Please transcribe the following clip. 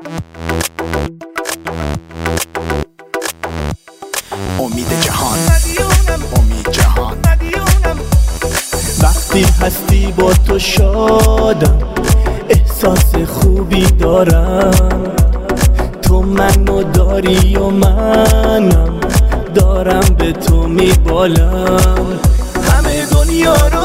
امید جهان، امید جهان. وقتی هستی با تو شادم، احساس خوبی دارم. تو منو داری و منم دارم به تو میبالم. همه دنیا رو